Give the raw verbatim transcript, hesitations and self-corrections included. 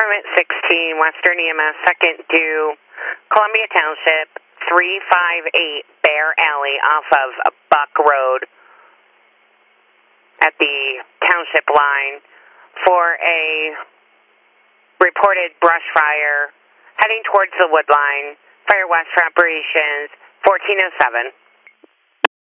Department sixteen, Western E M S, second due, Columbia Township, three five eight Bear Alley off of Buck Road at the township line for a reported brush fire heading towards the wood line. Fire west for operations fourteen oh seven.